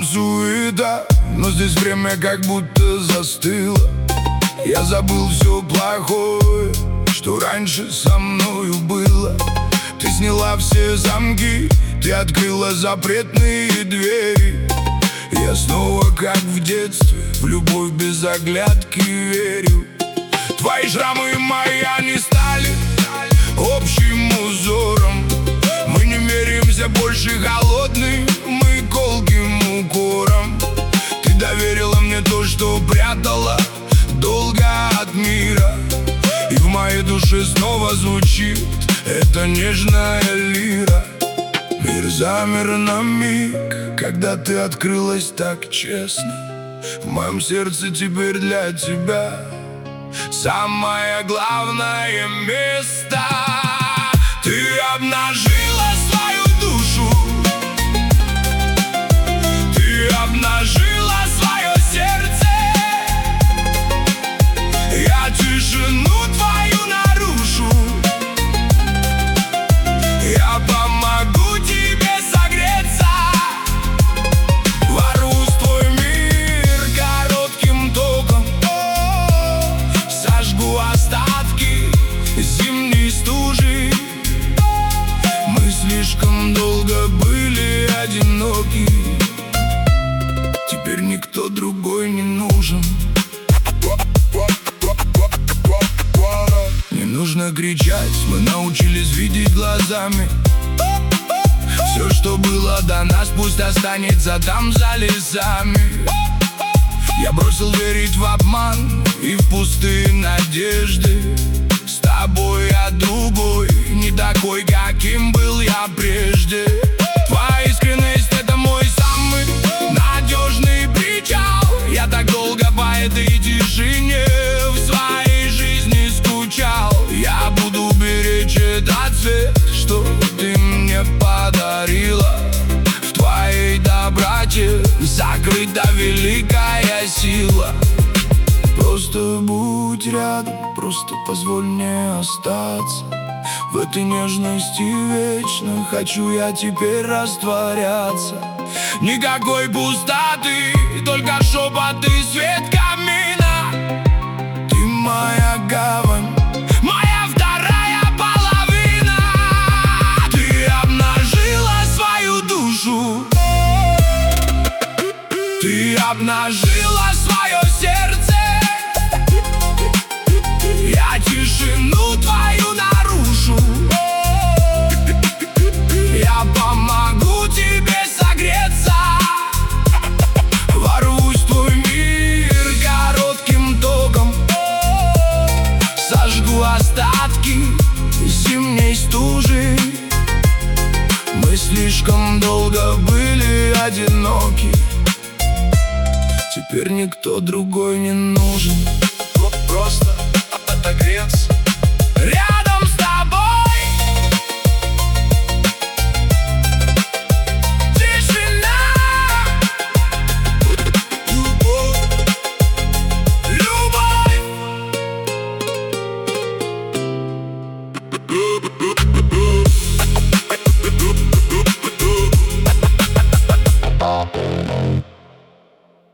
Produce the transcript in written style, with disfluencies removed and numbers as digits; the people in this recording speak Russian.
Там суета, но здесь время как будто застыло. Я забыл все плохое, что раньше со мною было. Ты сняла все замки, ты открыла запретные двери. Я снова как в детстве, в любовь без оглядки верю. Твои шрамы и мои, они стали общим узором. Мы не миримся больше голодным и колким укором. Ты доверила мне то, что прятала долго от мира. И в моей душе снова звучит эта нежная лира. Мир замер на миг, когда ты открылась так честно. В моем сердце теперь для тебя самое главное место. Ты обнажила свою душу, ты обнажила свое сердце. Я тишину твою нарушу, я помогу тебе согреться. Ворвусь в твой мир коротким током, сожгу остатки зимней стужи. Мы слишком долго были одиноки, теперь никто другой не нужен. Не нужно кричать, мы научились видеть глазами. Все, что было до нас, пусть останется там за лесами. Я бросил верить в обман и в пустые надежды. С тобой я другой, не такой, каким был я прежде. Твоя искренность — это мой самый надежный причал. Я так долго по этой тишине в своей жизни скучал. Я буду беречь этот цвет, что ты мне подарила. В твоей доброте закрыта великая сила. Просто будь рядом, просто позволь мне остаться. В этой нежности вечно хочу я теперь растворяться. Никакой пустоты, только шепот и свет камина. Ты моя гавань, моя вторая половина. Ты обнажила свою душу, ты обнажила свое сердце. Я тишину твою нарушу, я помогу тебе согреться. Ворвусь в твой мир коротким током, сожгу остатки зимней стужи. Мы слишком долго были одиноки, теперь никто другой не нужен. Просто отогреться рядом с тобой. Тишина, любовь, любовь.